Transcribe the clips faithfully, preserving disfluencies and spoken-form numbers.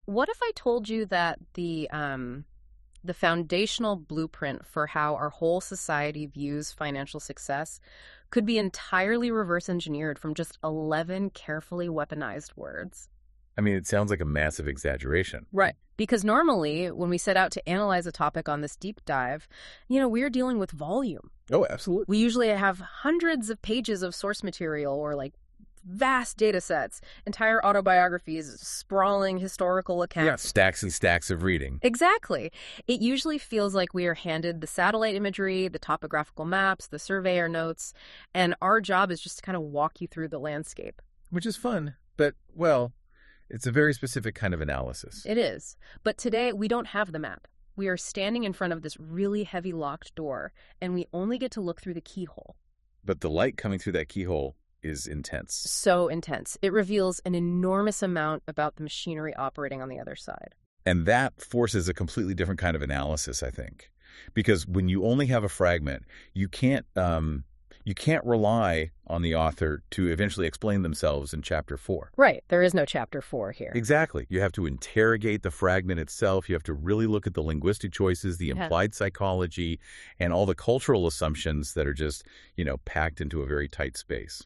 what if I told you that the um, the foundational blueprint for how our whole society views financial success could be entirely reverse engineered from just eleven carefully weaponized words? I mean, it sounds like a massive exaggeration. Right. Because normally, when we set out to analyze a topic on this deep dive, you know, we're dealing with volume. Oh, absolutely. We usually have hundreds of pages of source material or like vast data sets, entire autobiographies, sprawling historical accounts. Yeah, stacks and stacks of reading. Exactly. It usually feels like we are handed the satellite imagery, the topographical maps, the surveyor notes, and our job is just to kind of walk you through the landscape. Which is fun, but, well, it's a very specific kind of analysis. It is. But today, we don't have the map. We are standing in front of this really heavy locked door, and we only get to look through the keyhole. But the light coming through that keyhole is intense. So intense. It reveals an enormous amount about the machinery operating on the other side. And that forces a completely different kind of analysis, I think. Because when you only have a fragment, you can't um, you can't rely on the author to eventually explain themselves in chapter four. Right. There is no chapter four here. Exactly. You have to interrogate the fragment itself. You have to really look at the linguistic choices, the Yeah. implied psychology, and all the cultural assumptions that are just, you know, packed into a very tight space.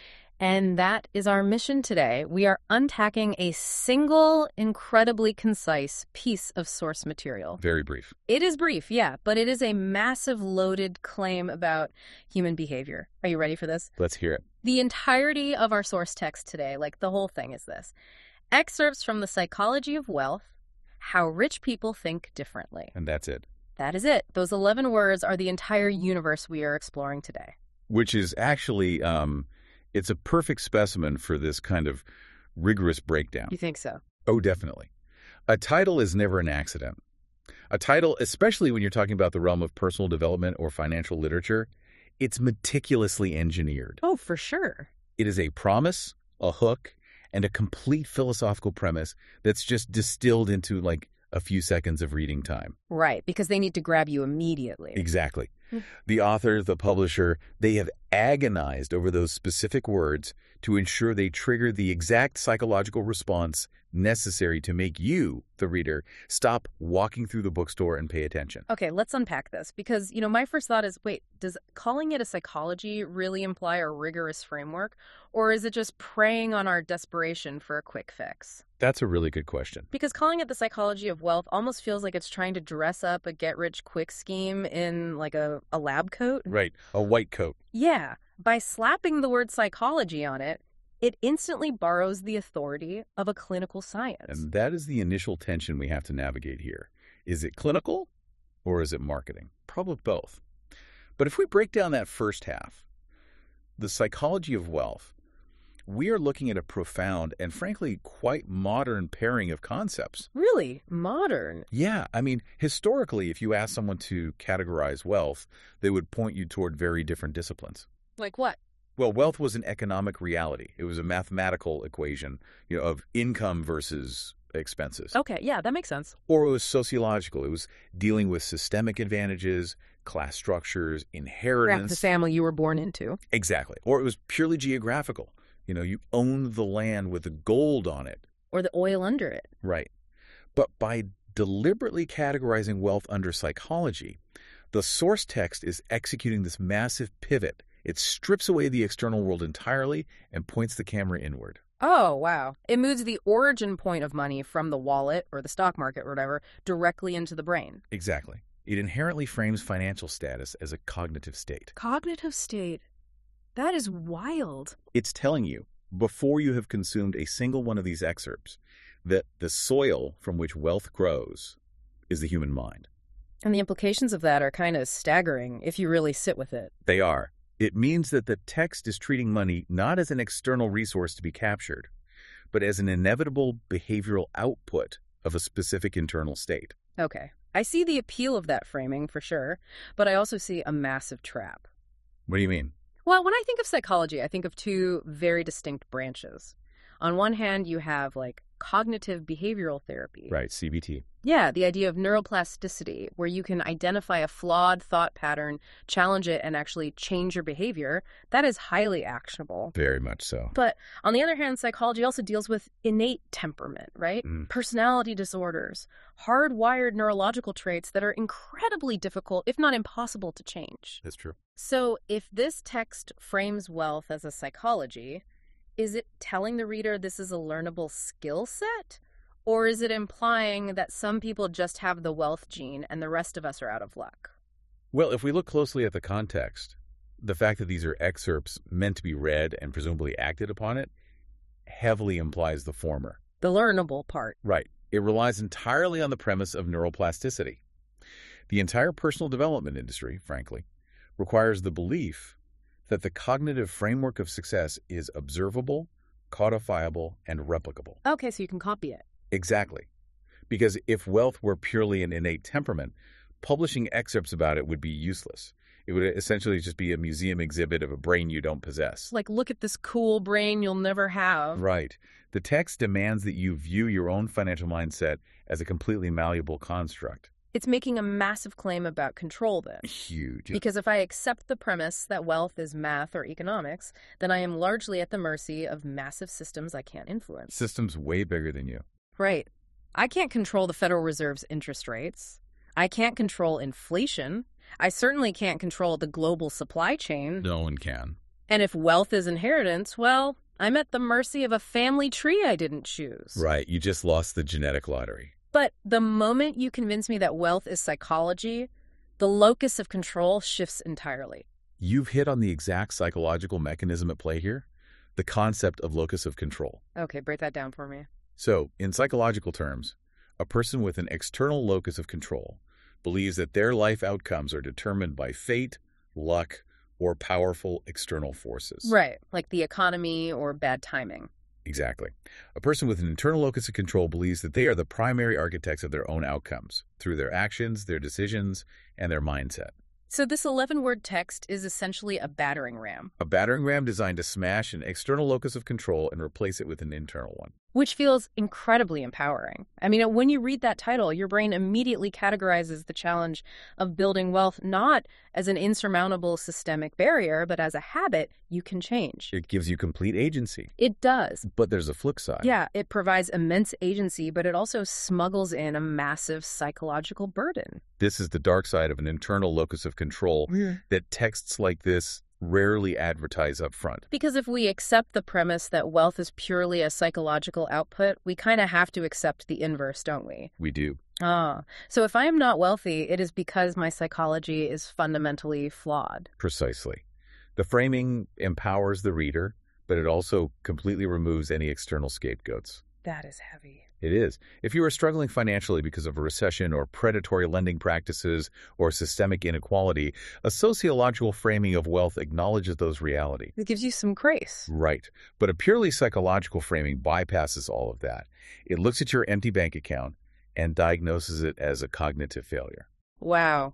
And that is our mission today. We are unpacking a single, incredibly concise piece of source material. Very brief. It is brief, yeah, but it is a massive loaded claim about human behavior. Are you ready for this? Let's hear it. The entirety of our source text today, like the whole thing, is this. Excerpts from The Psychology of Wealth, How Rich People Think Differently. And that's it. That is it. Those eleven words are the entire universe we are exploring today. Which is actually, um, it's a perfect specimen for this kind of rigorous breakdown. You think so? Oh, definitely. A title is never an accident. A title, especially when you're talking about the realm of personal development or financial literature, it's meticulously engineered. Oh, for sure. It is a promise, a hook, and a complete philosophical premise that's just distilled into like a few seconds of reading time. Right, because they need to grab you immediately. Exactly. The author, the publisher, they have agonized over those specific words to ensure they trigger the exact psychological response necessary to make you, the reader, stop walking through the bookstore and pay attention. Okay, let's unpack this because, you know, my first thought is, wait, does calling it a psychology really imply a rigorous framework, or is it just preying on our desperation for a quick fix? That's a really good question. Because calling it the psychology of wealth almost feels like it's trying to dress up a get-rich-quick scheme in, like, a, a lab coat. Right, a white coat. Yeah, by slapping the word psychology on it, it instantly borrows the authority of a clinical science. And that is the initial tension we have to navigate here. Is it clinical or is it marketing? Probably both. But if we break down that first half, the psychology of wealth, we are looking at a profound and frankly quite modern pairing of concepts. Really? Modern? Yeah. I mean, historically, if you ask someone to categorize wealth, they would point you toward very different disciplines. Like what? Well, wealth was an economic reality. It was a mathematical equation, you know, of income versus expenses. Okay, yeah, that makes sense. Or it was sociological. It was dealing with systemic advantages, class structures, inheritance. The family you were born into. Exactly. Or it was purely geographical. You know, you owned the land with the gold on it. Or the oil under it. Right. But by deliberately categorizing wealth under psychology, the source text is executing this massive pivot. It strips away the external world entirely and points the camera inward. Oh, wow. It moves the origin point of money from the wallet or the stock market or whatever directly into the brain. Exactly. It inherently frames financial status as a cognitive state. Cognitive state. That is wild. It's telling you, before you have consumed a single one of these excerpts, that the soil from which wealth grows is the human mind. And the implications of that are kind of staggering if you really sit with it. They are. It means that the text is treating money not as an external resource to be captured, but as an inevitable behavioral output of a specific internal state. Okay. I see the appeal of that framing, for sure, but I also see a massive trap. What do you mean? Well, when I think of psychology, I think of two very distinct branches. On one hand, you have, like, cognitive behavioral therapy. Right, C B T. Yeah, the idea of neuroplasticity, where you can identify a flawed thought pattern, challenge it, and actually change your behavior, that is highly actionable. Very much so. But on the other hand, psychology also deals with innate temperament, right? Mm. Personality disorders, hardwired neurological traits that are incredibly difficult, if not impossible, to change. That's true. So if this text frames wealth as a psychology, is it telling the reader this is a learnable skill set? Or is it implying that some people just have the wealth gene and the rest of us are out of luck? Well, if we look closely at the context, the fact that these are excerpts meant to be read and presumably acted upon it heavily implies the former. The learnable part. Right. It relies entirely on the premise of neuroplasticity. The entire personal development industry, frankly, requires the belief that the cognitive framework of success is observable, codifiable, and replicable. Okay, so you can copy it. Exactly. Because if wealth were purely an innate temperament, publishing excerpts about it would be useless. It would essentially just be a museum exhibit of a brain you don't possess. Like, look at this cool brain you'll never have. Right. The text demands that you view your own financial mindset as a completely malleable construct. It's making a massive claim about control, then. Huge. Because if I accept the premise that wealth is math or economics, then I am largely at the mercy of massive systems I can't influence. Systems way bigger than you. Right. I can't control the Federal Reserve's interest rates. I can't control inflation. I certainly can't control the global supply chain. No one can. And if wealth is inheritance, well, I'm at the mercy of a family tree I didn't choose. Right. You just lost the genetic lottery. But the moment you convince me that wealth is psychology, the locus of control shifts entirely. You've hit on the exact psychological mechanism at play here, the concept of locus of control. Okay, break that down for me. So, in psychological terms, a person with an external locus of control believes that their life outcomes are determined by fate, luck, or powerful external forces. Right, like the economy or bad timing. Exactly. A person with an internal locus of control believes that they are the primary architects of their own outcomes through their actions, their decisions, and their mindset. So this eleven-word text is essentially a battering ram. A battering ram designed to smash an external locus of control and replace it with an internal one. Which feels incredibly empowering. I mean, when you read that title, your brain immediately categorizes the challenge of building wealth not as an insurmountable systemic barrier, but as a habit you can change. It gives you complete agency. It does. But there's a flip side. Yeah, it provides immense agency, but it also smuggles in a massive psychological burden. This is the dark side of an internal locus of control Yeah. that texts like this rarely advertise up front. Because if we accept the premise that wealth is purely a psychological output, we kind of have to accept the inverse, don't we? We do. Ah, so if I am not wealthy, it is because my psychology is fundamentally flawed. Precisely. The framing empowers the reader, but it also completely removes any external scapegoats. That is heavy. It is. If you are struggling financially because of a recession or predatory lending practices or systemic inequality, a sociological framing of wealth acknowledges those realities. It gives you some grace. Right. But a purely psychological framing bypasses all of that. It looks at your empty bank account and diagnoses it as a cognitive failure. Wow.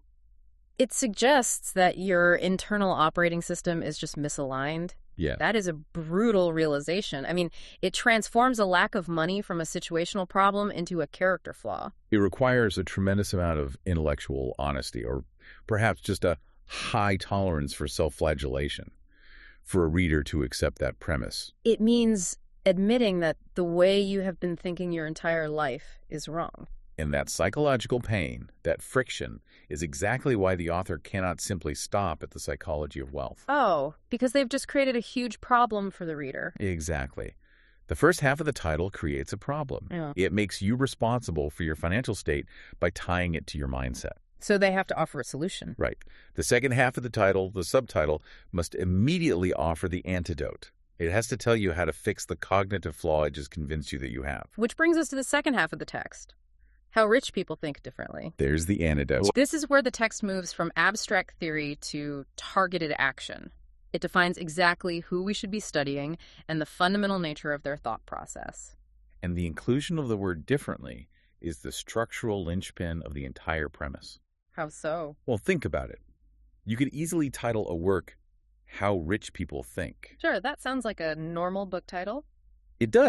It suggests that your internal operating system is just misaligned. Yeah. That is a brutal realization. I mean, it transforms a lack of money from a situational problem into a character flaw. It requires a tremendous amount of intellectual honesty, or perhaps just a high tolerance for self-flagellation, for a reader to accept that premise. It means admitting that the way you have been thinking your entire life is wrong. And that psychological pain, that friction, is exactly why the author cannot simply stop at the psychology of wealth. Oh, because they've just created a huge problem for the reader. Exactly. The first half of the title creates a problem. Yeah. It makes you responsible for your financial state by tying it to your mindset. So they have to offer a solution. Right. The second half of the title, the subtitle, must immediately offer the antidote. It has to tell you how to fix the cognitive flaw it just convinced you that you have. Which brings us to the second half of the text. How rich people think differently. There's the antidote. This is where the text moves from abstract theory to targeted action. It defines exactly who we should be studying and the fundamental nature of their thought process. And the inclusion of the word differently is the structural linchpin of the entire premise. How so? Well, think about it. You could easily title a work, How Rich People Think. Sure, that sounds like a normal book title. It does.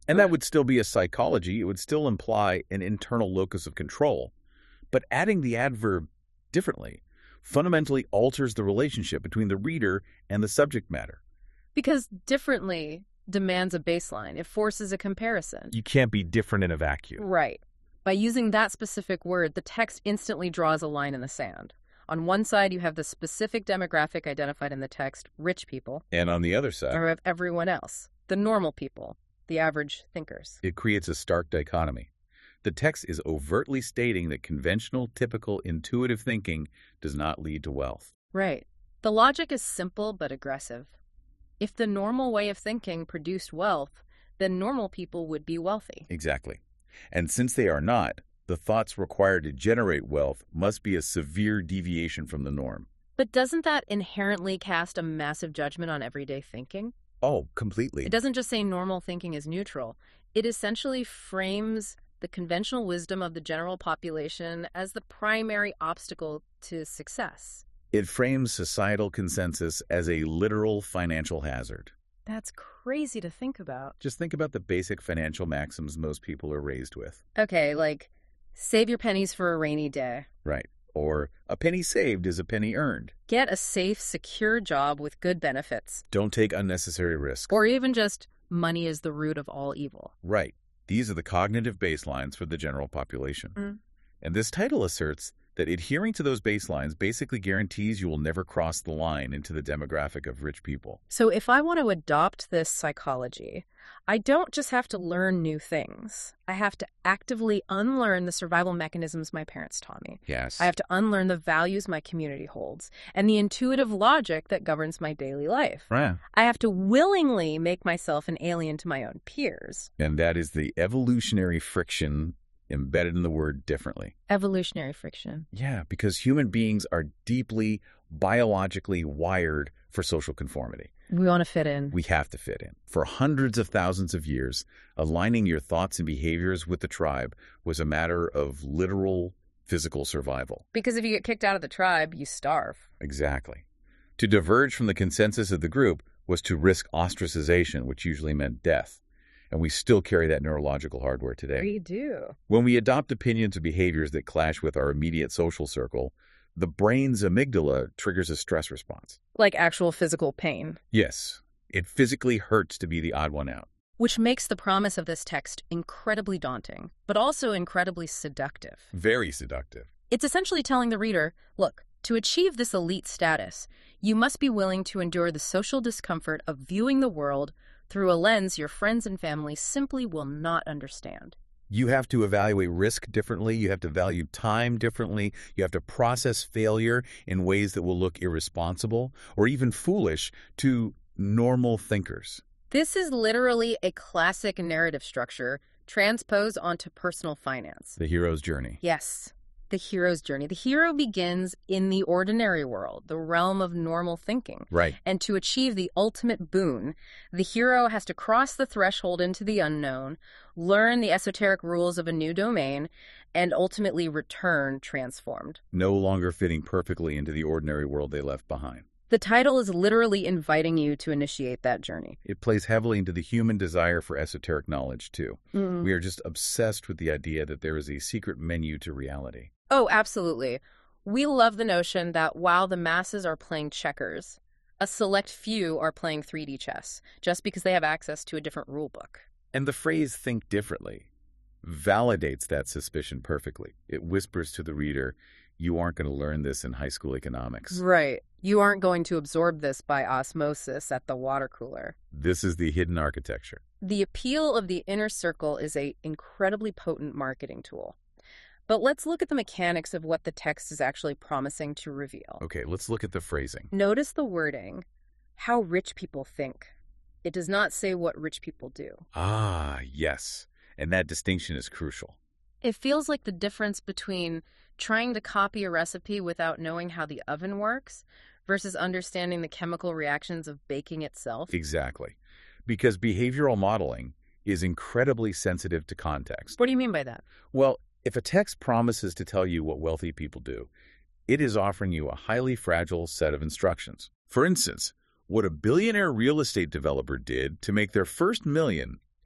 And that would still be a psychology. It would still imply an internal locus of control. But adding the adverb differently fundamentally alters the relationship between the reader and the subject matter. Because differently demands a baseline. It forces a comparison. You can't be different in a vacuum. Right. By using that specific word, the text instantly draws a line in the sand. On one side, you have the specific demographic identified in the text, rich people. And on the other side, or of everyone else, the normal people, the average thinkers. It creates a stark dichotomy. The text is overtly stating that conventional, typical, intuitive thinking does not lead to wealth. Right. The logic is simple but aggressive. If the normal way of thinking produced wealth, then normal people would be wealthy. Exactly. And since they are not, the thoughts required to generate wealth must be a severe deviation from the norm. But doesn't that inherently cast a massive judgment on everyday thinking? Oh, completely. It doesn't just say normal thinking is neutral. It essentially frames the conventional wisdom of the general population as the primary obstacle to success. It frames societal consensus as a literal financial hazard. That's crazy to think about. Just think about the basic financial maxims most people are raised with. Okay, like, save your pennies for a rainy day. Right. Or, a penny saved is a penny earned. Get a safe, secure job with good benefits. Don't take unnecessary risks. Or even just, money is the root of all evil. Right. These are the cognitive baselines for the general population. Mm. And this title asserts that adhering to those baselines basically guarantees you will never cross the line into the demographic of rich people. So if I want to adopt this psychology, I don't just have to learn new things. I have to actively unlearn the survival mechanisms my parents taught me. Yes. I have to unlearn the values my community holds and the intuitive logic that governs my daily life. Right. I have to willingly make myself an alien to my own peers. And that is the evolutionary friction embedded in the word differently. Evolutionary friction. Yeah, because human beings are deeply biologically wired for social conformity. We want to fit in. We have to fit in. For hundreds of thousands of years, aligning your thoughts and behaviors with the tribe was a matter of literal physical survival. Because if you get kicked out of the tribe, you starve. Exactly. To diverge from the consensus of the group was to risk ostracization, which usually meant death. And we still carry that neurological hardware today. We do. When we adopt opinions or behaviors that clash with our immediate social circle, the brain's amygdala triggers a stress response. Like actual physical pain. Yes, it physically hurts to be the odd one out. Which makes the promise of this text incredibly daunting, but also incredibly seductive. Very seductive. It's essentially telling the reader, look, to achieve this elite status, you must be willing to endure the social discomfort of viewing the world through a lens your friends and family simply will not understand. You have to evaluate risk differently. You have to value time differently. You have to process failure in ways that will look irresponsible or even foolish to normal thinkers. This is literally a classic narrative structure transposed onto personal finance. The hero's journey. Yes. The hero's journey. The hero begins in the ordinary world, the realm of normal thinking. Right. And to achieve the ultimate boon, the hero has to cross the threshold into the unknown, learn the esoteric rules of a new domain, and ultimately return transformed. No longer fitting perfectly into the ordinary world they left behind. The title is literally inviting you to initiate that journey. It plays heavily into the human desire for esoteric knowledge, too. Mm. We are just obsessed with the idea that there is a secret menu to reality. Oh, absolutely. We love the notion that while the masses are playing checkers, a select few are playing three D chess, just because they have access to a different rule book. And the phrase "think differently" validates that suspicion perfectly. It whispers to the reader, you aren't going to learn this in high school economics. Right. You aren't going to absorb this by osmosis at the water cooler. This is the hidden architecture. The appeal of the inner circle is an incredibly potent marketing tool. But let's look at the mechanics of what the text is actually promising to reveal. Okay, let's look at the phrasing. Notice the wording, how rich people think. It does not say what rich people do. Ah, yes. And that distinction is crucial. It feels like the difference between trying to copy a recipe without knowing how the oven works versus understanding the chemical reactions of baking itself. Exactly. Because behavioral modeling is incredibly sensitive to context. What do you mean by that? Well, if a text promises to tell you what wealthy people do, it is offering you a highly fragile set of instructions. For instance, what a billionaire real estate developer did to make their first million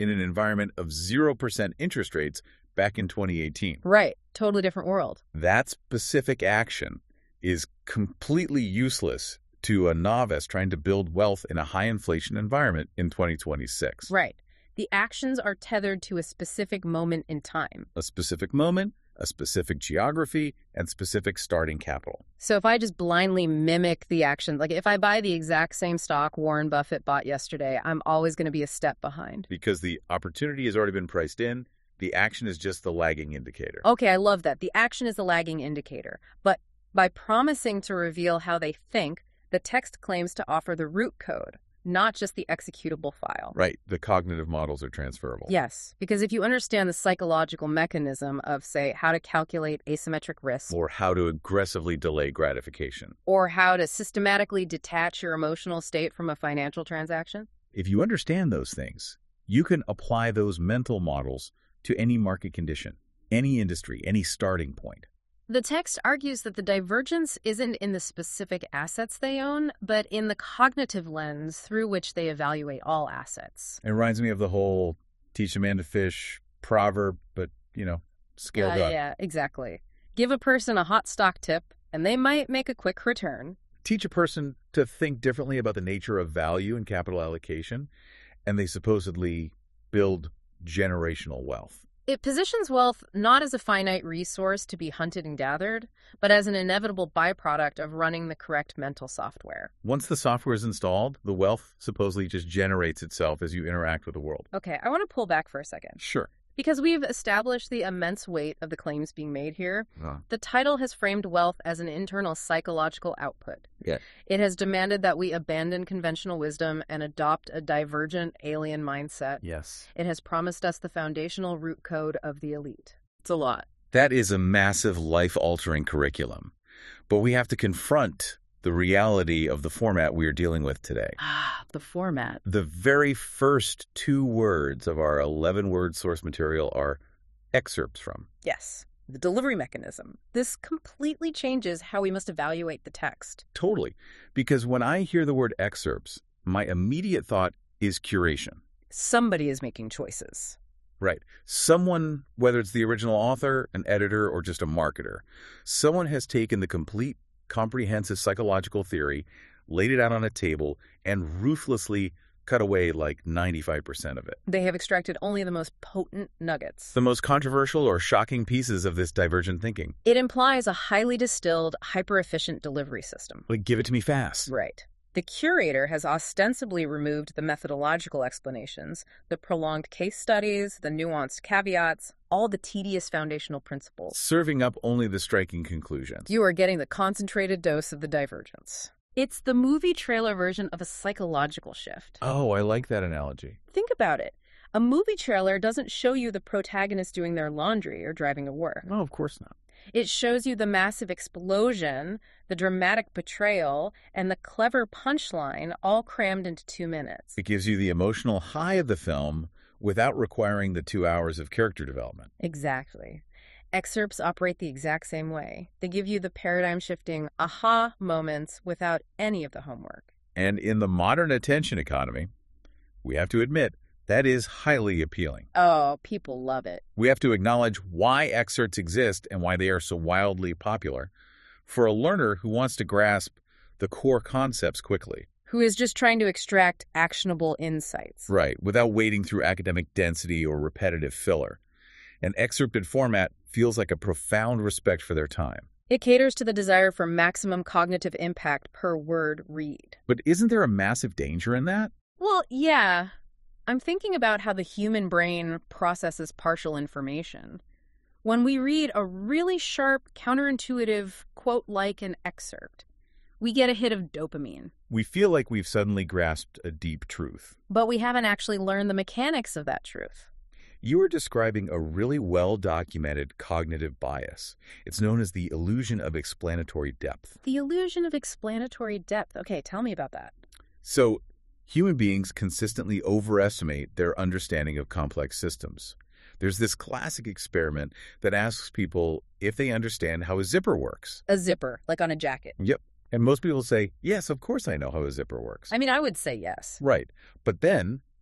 in an environment of zero percent interest rates back in twenty eighteen. Right. Totally different world. That specific action is completely useless to a novice trying to build wealth in a high inflation environment in twenty twenty-six. Right. The actions are tethered to a specific moment in time. A specific moment, a specific geography, and specific starting capital. So if I just blindly mimic the action, like if I buy the exact same stock Warren Buffett bought yesterday, I'm always going to be a step behind. Because the opportunity has already been priced in, the action is just the lagging indicator. Okay, I love that. The action is a lagging indicator. But by promising to reveal how they think, the text claims to offer the root code, not just the executable file. Right. The cognitive models are transferable. Yes, because if you understand the psychological mechanism of, say, how to calculate asymmetric risk, Or how to aggressively delay gratification. or how to systematically detach your emotional state from a financial transaction, If you understand those things, you can apply those mental models to any market condition, any industry, any starting point. the text argues that the divergence isn't in the specific assets they own, but in the cognitive lens through which they evaluate all assets. It reminds me of the whole teach a man to fish proverb, but, you know, scaled Uh, up. yeah, exactly. Give a person a hot stock tip, and they might make a quick return. Teach a person to think differently about the nature of value and capital allocation, and they supposedly build generational wealth. It positions wealth not as a finite resource to be hunted and gathered, but as an inevitable byproduct of running the correct mental software. Once the software is installed, the wealth supposedly just generates itself as you interact with the world. Okay, I want to pull back for a second. Sure. Because we've established the immense weight of the claims being made here, Uh, the title has framed wealth as an internal psychological output. Yeah. It has demanded that we abandon conventional wisdom and adopt a divergent alien mindset. yes. It has promised us the foundational root code of the elite. It's a lot. That is a massive life-altering curriculum. But we have to confront the reality of the format we are dealing with today. Ah, the format. The very first two words of our eleven-word source material are excerpts from. Yes, the delivery mechanism. This completely changes how we must evaluate the text. Totally. Because when I hear the word excerpts, my immediate thought is curation. Somebody is making choices. Right. Someone, whether it's the original author, an editor, or just a marketer, someone has taken the complete comprehensive psychological theory, laid it out on a table, and ruthlessly cut away like ninety-five percent of it. They have extracted only the most potent nuggets. The most controversial or shocking pieces of this divergent thinking. It implies a highly distilled, hyper-efficient delivery system. Like, give it to me fast. Right. The curator has ostensibly removed the methodological explanations, the prolonged case studies, the nuanced caveats, all the tedious foundational principles. Serving up only the striking conclusions. You are getting the concentrated dose of the divergence. It's the movie trailer version of a psychological shift. Oh, I like that analogy. Think about it. A movie trailer doesn't show you the protagonist doing their laundry or driving to work. No, of course not. It shows you the massive explosion, the dramatic betrayal, and the clever punchline all crammed into two minutes. It gives you the emotional high of the film without requiring the two hours of character development. Exactly. Excerpts operate the exact same way. They give you the paradigm-shifting aha moments without any of the homework. And in the modern attention economy, we have to admit, that is highly appealing. Oh, people love it. We have to acknowledge why excerpts exist and why they are so wildly popular for a learner who wants to grasp the core concepts quickly. Who is just trying to extract actionable insights. Right, without wading through academic density or repetitive filler. An excerpted format feels like a profound respect for their time. It caters to the desire for maximum cognitive impact per word read. But isn't there a massive danger in that? Well, yeah. I'm thinking about how the human brain processes partial information. When we read a really sharp, counterintuitive quote like an excerpt, we get a hit of dopamine. We feel like we've suddenly grasped a deep truth. But we haven't actually learned the mechanics of that truth. You are describing a really well-documented cognitive bias. It's known as the illusion of explanatory depth. The illusion of explanatory depth. Okay, tell me about that. So, human beings consistently overestimate their understanding of complex systems. There's this classic experiment that asks people if they understand how a zipper works. A zipper, like on a jacket. Yep. And most people say, yes, of course I know how a zipper works. I mean, I would say yes. Right. But then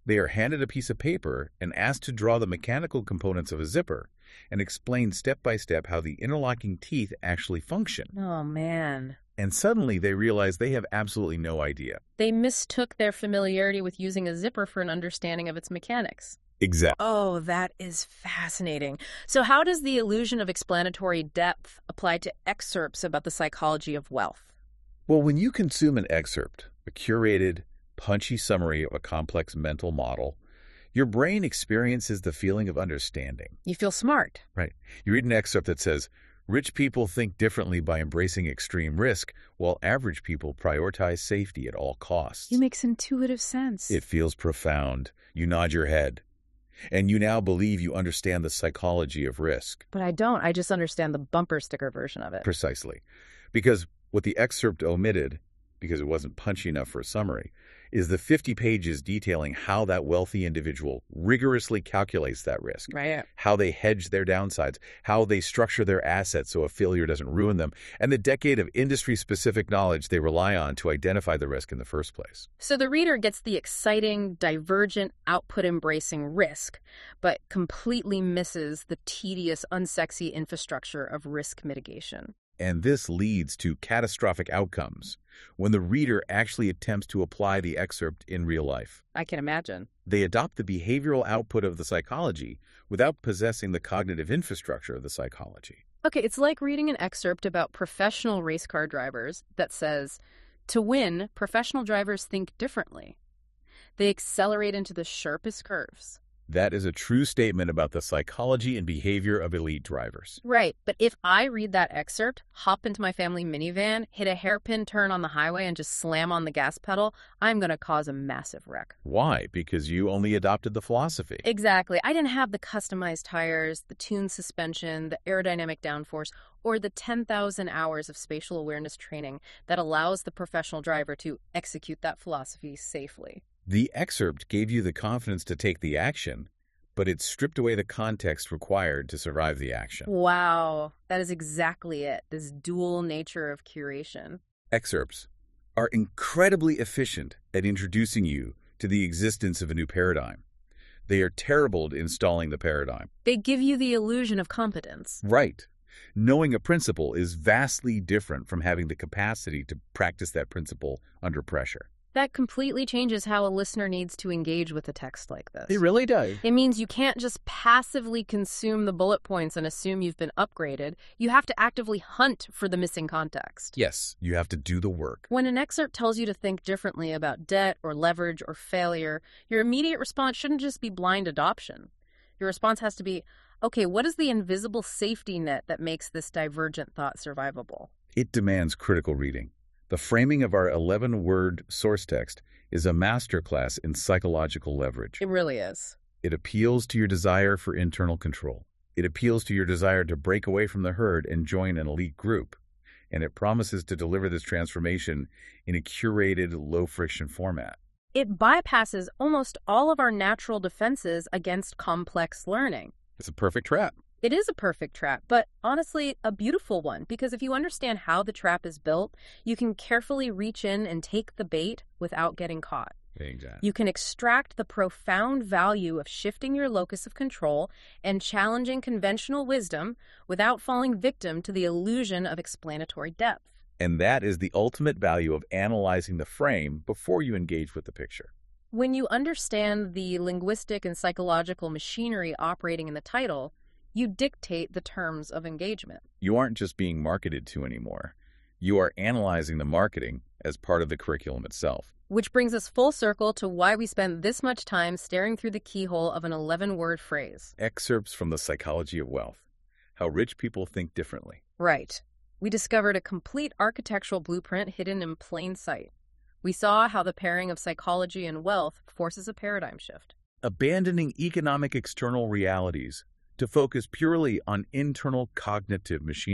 They are handed a piece of paper and asked to draw the mechanical components of a zipper and explain step by step how the interlocking teeth actually function. Oh, man. And suddenly they realize they have absolutely no idea. They mistook their familiarity with using a zipper for an understanding of its mechanics. Exactly. Oh, that is fascinating. So how does the illusion of explanatory depth apply to excerpts about the psychology of wealth? Well, when you consume an excerpt, a curated, punchy summary of a complex mental model, your brain experiences the feeling of understanding. You feel smart. Right. You read an excerpt that says, rich people think differently by embracing extreme risk, while average people prioritize safety at all costs. It makes intuitive sense. It feels profound. You nod your head. And you now believe you understand the psychology of risk. But I don't. I just understand the bumper sticker version of it. Precisely. Because what the excerpt omitted, because it wasn't punchy enough for a summary, is the fifty pages detailing how that wealthy individual rigorously calculates that risk, Right. how they hedge their downsides, how they structure their assets so a failure doesn't ruin them, and the decade of industry-specific knowledge they rely on to identify the risk in the first place. So the reader gets the exciting, divergent, output-embracing risk, but completely misses the tedious, unsexy infrastructure of risk mitigation. And this leads to catastrophic outcomes when the reader actually attempts to apply the excerpt in real life. I can imagine. They adopt the behavioral output of the psychology without possessing the cognitive infrastructure of the psychology. Okay, it's like reading an excerpt about professional race car drivers that says, to win, professional drivers think differently. They accelerate into the sharpest curves. That is a true statement about the psychology and behavior of elite drivers. Right, but if I read that excerpt, hop into my family minivan, hit a hairpin turn on the highway, and just slam on the gas pedal, I'm going to cause a massive wreck. Why? Because you only adopted the philosophy. Exactly. I didn't have the customized tires, the tuned suspension, the aerodynamic downforce, or the ten thousand hours of spatial awareness training that allows the professional driver to execute that philosophy safely. The excerpt gave you the confidence to take the action, but it stripped away the context required to survive the action. Wow, that is exactly it, this dual nature of curation. Excerpts are incredibly efficient at introducing you to the existence of a new paradigm. They are terrible at installing the paradigm. They give you the illusion of competence. Right. Knowing a principle is vastly different from having the capacity to practice that principle under pressure. That completely changes how a listener needs to engage with a text like this. It really does. It means you can't just passively consume the bullet points and assume you've been upgraded. You have to actively hunt for the missing context. Yes, you have to do the work. When an excerpt tells you to think differently about debt or leverage or failure, your immediate response shouldn't just be blind adoption. Your response has to be, okay, what is the invisible safety net that makes this divergent thought survivable? It demands critical reading. The framing of our eleven-word source text is a masterclass in psychological leverage. It really is. It appeals to your desire for internal control. It appeals to your desire to break away from the herd and join an elite group. And it promises to deliver this transformation in a curated, low-friction format. It bypasses almost all of our natural defenses against complex learning. It's a perfect trap. It is a perfect trap, but honestly, a beautiful one, because if you understand how the trap is built, you can carefully reach in and take the bait without getting caught. Exactly. You can extract the profound value of shifting your locus of control and challenging conventional wisdom without falling victim to the illusion of explanatory depth. And that is the ultimate value of analyzing the frame before you engage with the picture. When you understand the linguistic and psychological machinery operating in the title, you dictate the terms of engagement. You aren't just being marketed to anymore. You are analyzing the marketing as part of the curriculum itself. Which brings us full circle to why we spend this much time staring through the keyhole of an eleven-word phrase. Excerpts from the Psychology of Wealth. How Rich People Think Differently. Right. We discovered a complete architectural blueprint hidden in plain sight. We saw how the pairing of psychology and wealth forces a paradigm shift. Abandoning economic external realities to focus purely on internal cognitive machinery.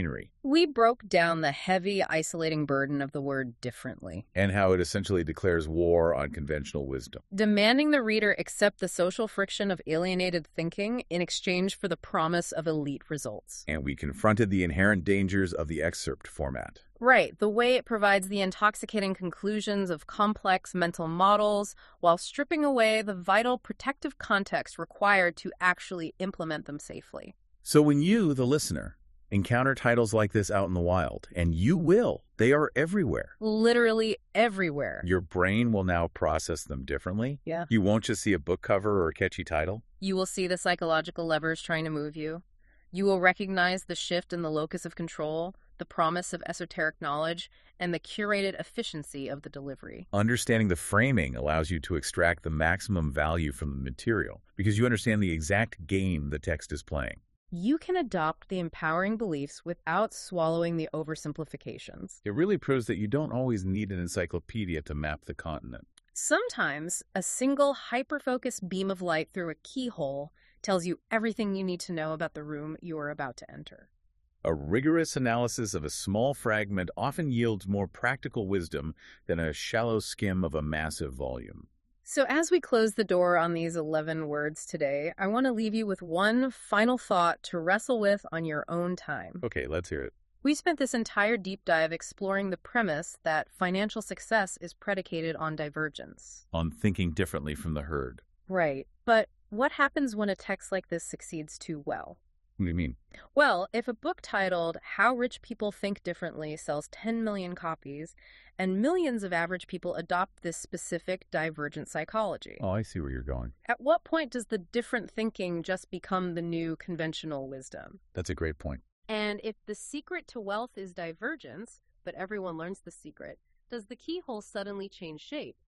We broke down the heavy, isolating burden of the word differently, and how it essentially declares war on conventional wisdom. demanding the reader accept the social friction of alienated thinking in exchange for the promise of elite results. And we confronted the inherent dangers of the excerpt format. Right, the way it provides the intoxicating conclusions of complex mental models while stripping away the vital protective context required to actually implement them safely. So when you, the listener, encounter titles like this out in the wild, and you will, they are everywhere. Literally everywhere. Your brain will now process them differently. Yeah. You won't just see a book cover or a catchy title. You will see the psychological levers trying to move you. You will recognize the shift in the locus of control, the promise of esoteric knowledge, and the curated efficiency of the delivery. Understanding the framing allows you to extract the maximum value from the material because you understand the exact game the text is playing. You can adopt the empowering beliefs without swallowing the oversimplifications. It really proves that you don't always need an encyclopedia to map the continent. Sometimes a single hyper-focused beam of light through a keyhole tells you everything you need to know about the room you are about to enter. A rigorous analysis of a small fragment often yields more practical wisdom than a shallow skim of a massive volume. So as we close the door on these eleven words today, I want to leave you with one final thought to wrestle with on your own time. Okay, let's hear it. We spent this entire deep dive exploring the premise that financial success is predicated on divergence. On thinking differently from the herd. Right. But what happens when a text like this succeeds too well? What do you mean? Well, if a book titled How Rich People Think Differently sells ten million copies, and millions of average people adopt this specific divergent psychology, Oh, I see where you're going. at what point does the different thinking just become the new conventional wisdom? That's a great point. And if the secret to wealth is divergence, but everyone learns the secret, does the keyhole suddenly change shape?